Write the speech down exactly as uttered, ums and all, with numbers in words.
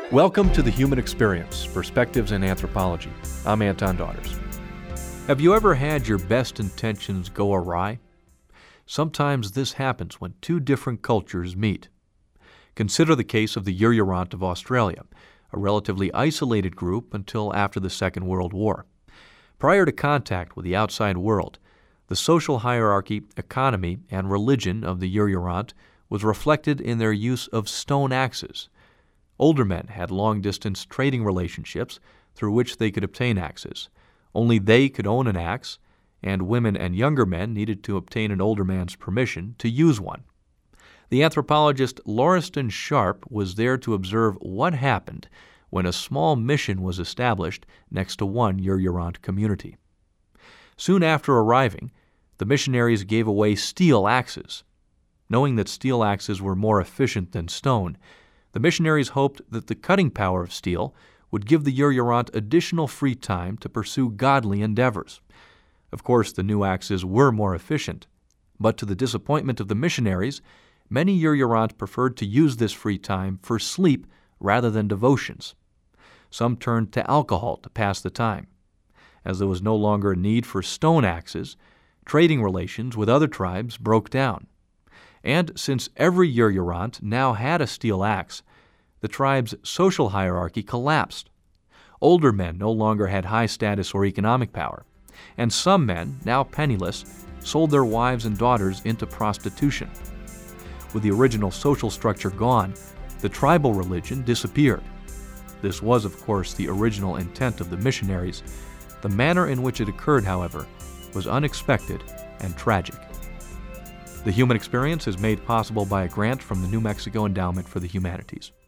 Welcome to The Human Experience, Perspectives in Anthropology. I'm Anton Daughters. Have you ever had your best intentions go awry? Sometimes this happens when two different cultures meet. Consider the case of the Yurrurrurunt of Australia, a relatively isolated group until after the Second World War. Prior to contact with the outside world, the social hierarchy, economy, and religion of the Yurrurrurunt was reflected in their use of stone axes. Older men had long-distance trading relationships through which they could obtain axes. Only they could own an axe, and women and younger men needed to obtain an older man's permission to use one. The anthropologist Lauriston Sharp was there to observe what happened when a small mission was established next to one Yurrurrurunt community. Soon after arriving, the missionaries gave away steel axes. Knowing that steel axes were more efficient than stone, the missionaries hoped that the cutting power of steel would give the Yurrurrurunt additional free time to pursue godly endeavors. Of course, the new axes were more efficient, but to the disappointment of the missionaries, many Yurrurrurunt preferred to use this free time for sleep rather than devotions. Some turned to alcohol to pass the time. As there was no longer a need for stone axes, trading relations with other tribes broke down. And since every Yurrurrurunt now had a steel axe, the tribe's social hierarchy collapsed. Older men no longer had high status or economic power, and some men, now penniless, sold their wives and daughters into prostitution. With the original social structure gone, the tribal religion disappeared. This was, of course, the original intent of the missionaries. The manner in which it occurred, however, was unexpected and tragic. The Human Experience is made possible by a grant from the New Mexico Endowment for the Humanities.